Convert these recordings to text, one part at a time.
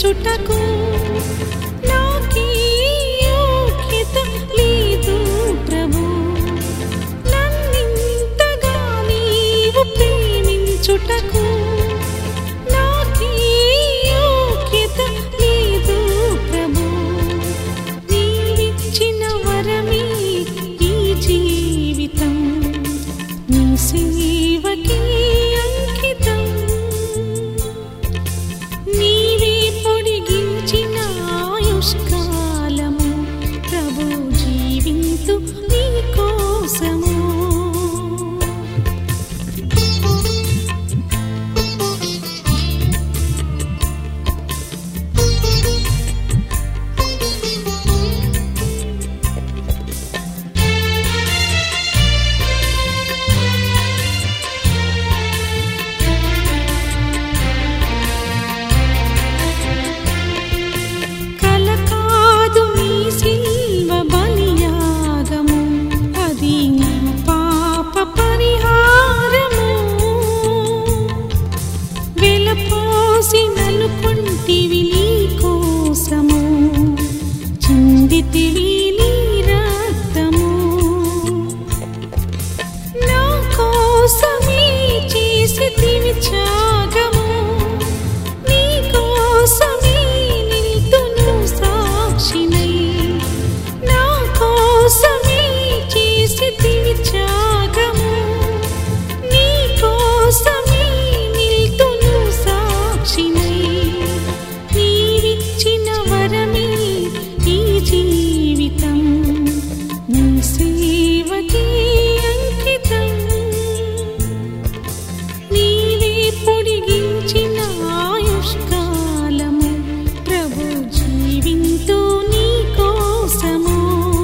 ప్రేమించుటకు నాకీ యోగ్యత లేదు ప్రభు. నన్నింతగా నీవు ప్రేమించుటకు నాకీ యోగ్యత లేదు ప్రభు. నీవిచ్చిన వరమే ఈ జీవితం, నీ సేవకి అంకితం. నీవే పొడిగించిన ఆయుష్కాలము ప్రభు, జీవింతు నీ కోసము. చిందితివి నీ రక్తము, నా కోసమే చేసితివి త్యాగము. నీ కోసమే నిల్తును సాక్షినై, నా కోసమే చేసితివి త్యాగము. నీ కోసమే నిల్తును సాక్షినై. నీవిచ్చిన వరమే ఈ జీవితం, నీ సేవకి అంకితం. నీవే పొడిగించిన ఆయుష్కాలము ప్రభు, జీవింతు నీ కోసము.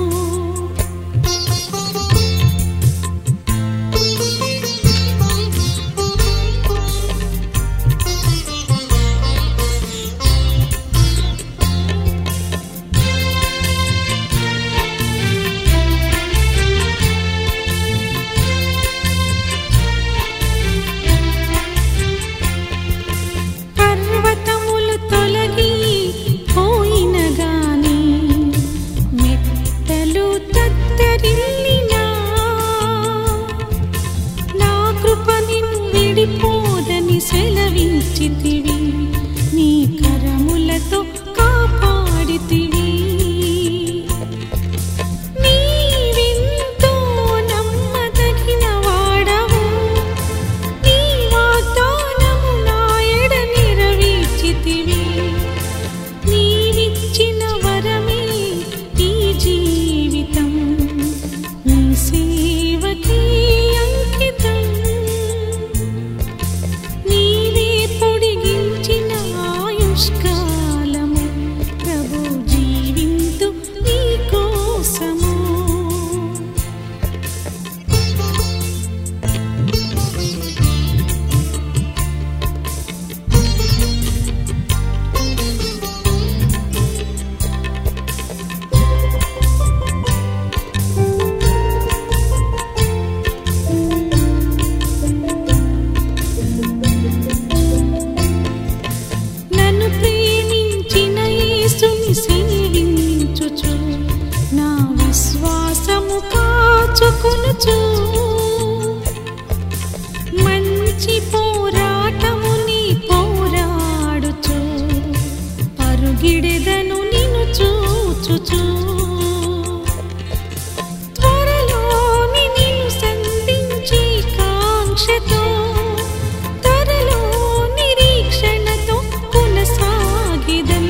సెలవించితివి, నీ కరములతో కాపాడితివి. నీవెంతో నమ్మదగిన వాడవు, నీ వాగ్దానము నా ఎడ నెరవేర్చితివి. నీవిచ్చిన వరమే ఈ జీవితం, నీ సేవకి అంకితం. ఆయుష్కాలము ప్రభు, జీవింతు నీ కోసము. సేవించుచు నా విశ్వాసము కాచుకొనుచు, మంచి పోరాటము నీ పోరాడుచు, పరుగిడెదను నిన్ను చూచుచు. త్వరలోని నిన్ను సంధించి కాంక్షతో, త్వరలో నిరీక్షణతో కొనసాగిదం.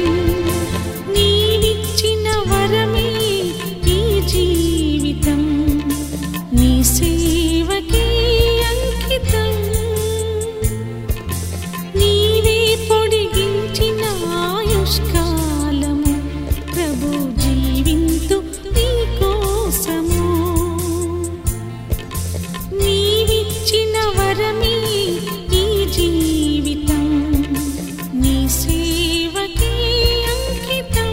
జీవితం నీ సేవకి అంకితం. నీవే పొడిగించిన ఆయుష్కాలము ప్రభు, జీవింతు నీ కోసము. నీవిచ్చిన వరమే ఈ జీవితం, నీ సేవకి అంకితం.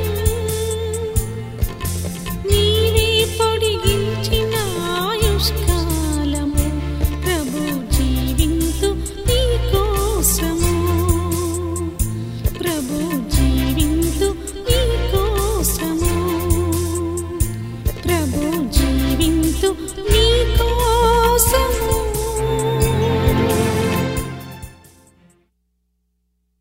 పొడిగించిన ఆయుష్కాలము ప్రభు, జీవింతు నీ కోసము ప్రభు.